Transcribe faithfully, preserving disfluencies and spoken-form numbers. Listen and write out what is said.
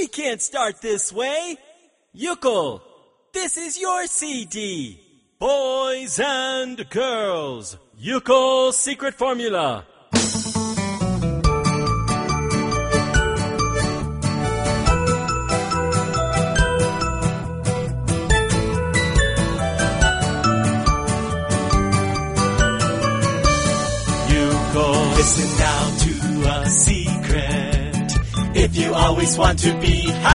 We can't start this way. Yuko, this is your C D. Boys and girls, Yuko Secret Formula. Yuko, listen now to a secret. If you always want to be happy,